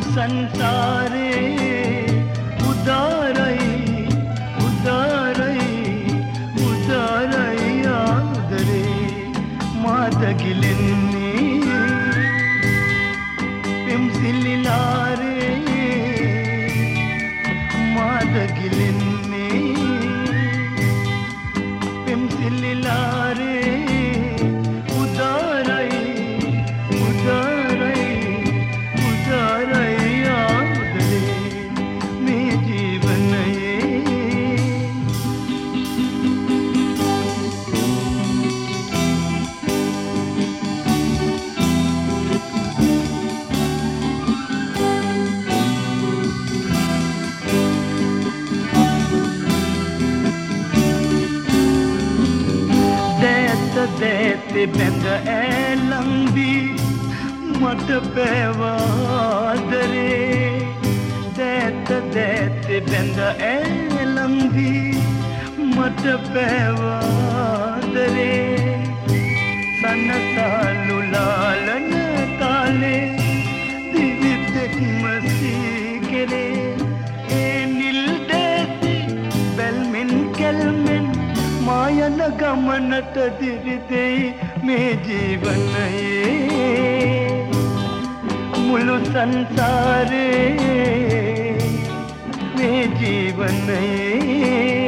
සංසාරේ උදාරයි උදාරයි උදාරයි ආදරේ මාද ගිලෙන්නේ පෙම්සිලිලාරේ මාද ගිලෙන්නේ පෙම්සිලිලාරේ උදාරයි උදාරයි උදාරයි ආදරේ මේ ජීවනයේ දේතේ බැඳ ඇලම්බි මට පෑවාදරේ දේතේ බැඳ ඇලම්බි මට පෑවාදරේ සනසලු ලාලන තාලේ දිවිතෙක්ම සීකරේ ඒ නිල් දේසි බැල්මෙන් කැල්මෙන් මායන ගමනට දිරිදෙයි මේ ජීවනයේ මුළු සංසාරේ මේ ජීවනයේ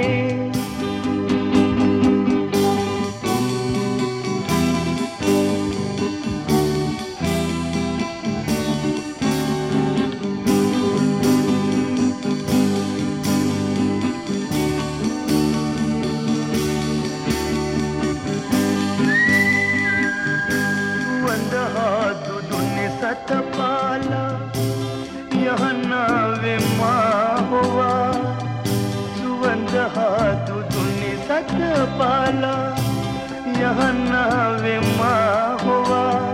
सतपाला यहाँ वे माँ हुआ सुवंद हाथु दुनि सतपाला यहाँ वे माँ हुआ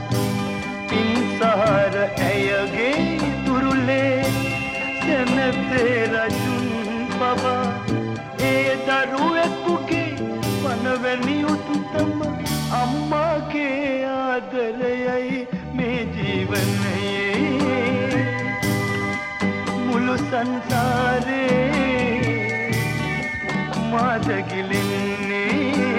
पिंसार ऐगे तुरुले सन तेरा जुन पवा ए दरुए कुके पनवनी उत्तम अम्मा के आदरयई මේ ජීවනයේ මුළු සංසාරේ මාද ගිලින්නේ